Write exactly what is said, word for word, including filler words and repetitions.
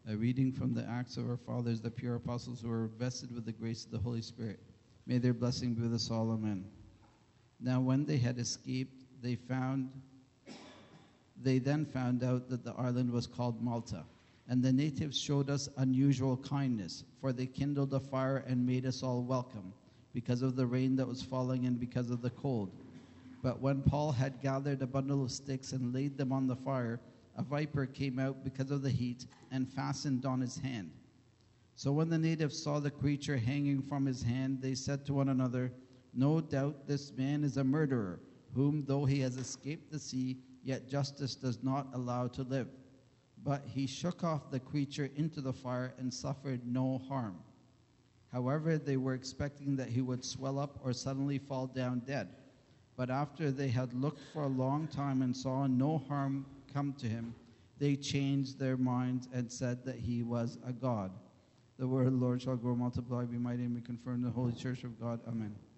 A reading from the Acts of our Fathers, the pure apostles who were vested with the grace of the Holy Spirit. May their blessing be with us all. Amen. Now when they had escaped, they found, they then found out that the island was called Malta. And the natives showed us unusual kindness, for they kindled a fire and made us all welcome, because of the rain that was falling and because of the cold. But when Paul had gathered a bundle of sticks and laid them on the fire, a viper came out because of the heat and fastened on his hand. So when the natives saw the creature hanging from his hand, they said to one another, "No doubt this man is a murderer, whom though he has escaped the sea, yet justice does not allow to live." But he shook off the creature into the fire and suffered no harm. However, they were expecting that he would swell up or suddenly fall down dead. But after they had looked for a long time and saw no harm come to him, they changed their minds and said that he was a god. The word of the Lord shall grow, multiply, be mighty, and be confirmed in the Holy Church of God. Amen.